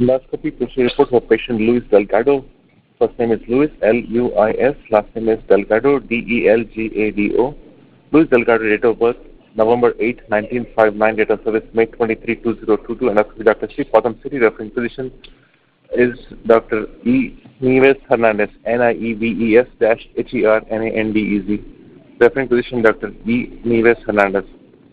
Endoscopy procedure report for patient Luis Delgado. First name is Luis, L-U-I-S. Last name is Delgado, D-E-L-G-A-D-O. Luis Delgado, date of birth, November 8, 1959, date of service, May 23, 2022. Endoscopy Dr. C. Potham City. Referring physician is Dr. E. Nieves Hernandez, Nieves-Hernandez. Referring physician Dr. E. Nieves Hernandez.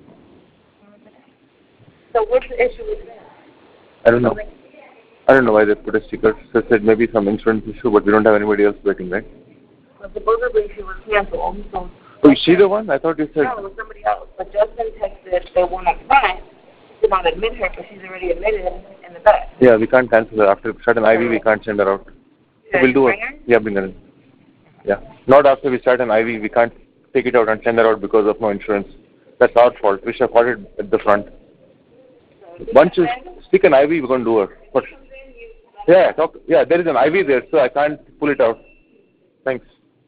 So what's the issue with that? I don't know. I don't know why they put a sticker. So said maybe some insurance issue, but we don't have anybody else waiting, right? But supposedly she was canceled. So oh, is she the one? I thought you said... No, it was somebody else. But Justin texted the one up front to not admit her because she's already admitted in the back. Yeah, we can't cancel her. After we start an IV, we can't send her out. So we'll do it. Yeah, bring her in. Yeah. Not after we start an IV, we can't take it out and send her out because of no insurance. That's our fault. We should have caught it at the front. Once you stick an IV, we're going to do her. But yeah, there is an IV there, so I can't pull it out. Thanks.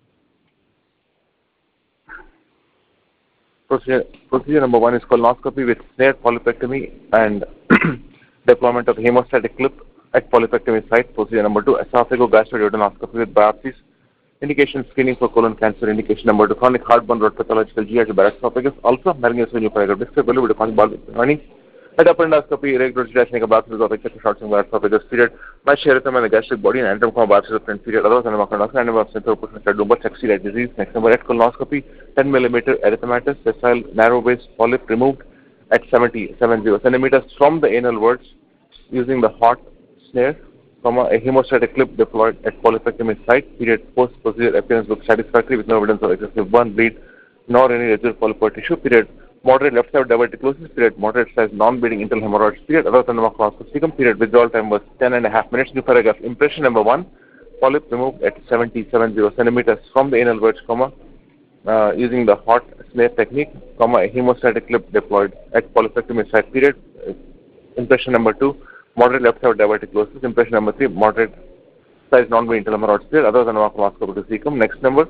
Procedure number 1 is colonoscopy with snare polypectomy and deployment of hemostatic clip at polypectomy site. Procedure number 2, esophagogastroduodenoscopy with biopsies. Indication screening for colon cancer. Indication number 2, chronic heartburn road pathological GI to esophagus. Also, marginal paragraph describable with a chronic bowel running. At upper endoscopy, irregular gestational biopsies of excessive short single esophagus period. My sheratum and the gastric body and antrum biopsies of front period. Otherwise, and of central portion of celiac disease. Next number at colonoscopy, 10 mm erythematous sessile narrow base polyp removed at 70 centimeters from the anal wards using the hot snare, a hemostatic clip deployed at polypectomy site. Period. Post procedure appearance looks satisfactory with no evidence of excessive burn, bleed, nor any residual polypoid tissue. Period. Moderate left side diverticulosis. Period. Moderate size non-bleeding internal hemorrhoids. Period. Other than cecum. Period. Withdrawal time was 10.5 minutes. New paragraph. Impression number 1. Polyp removed at 70 centimeters from the anal wards, using the hot snare technique, a hemostatic clip deployed at polypectomy site. Period. Impression number 2. Moderate left side diverticulosis. Impression number 3. Moderate size non-bleeding internal hemorrhoids. Period. Other than cecum. Next number.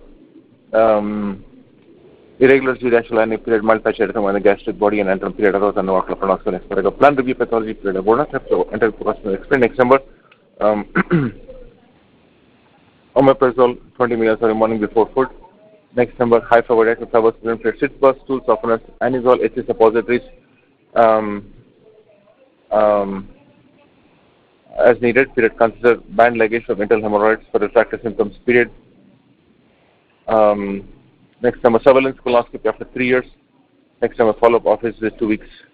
Irregular judicial lining period, multi-sheratum and the gastric body and antrum period, other than no paragraph. Plan review pathology period. Explain. Next number. Omeprazole 20 mg every morning before food. Next number, high fever rate with fibers, sits bus, stool softeners, anisole, HC suppositories, as needed. Period. Consider band ligation of internal hemorrhoids for refractory symptoms. Period. Next number, surveillance colonoscopy after 3 years. Next number, follow-up office visit 2 weeks.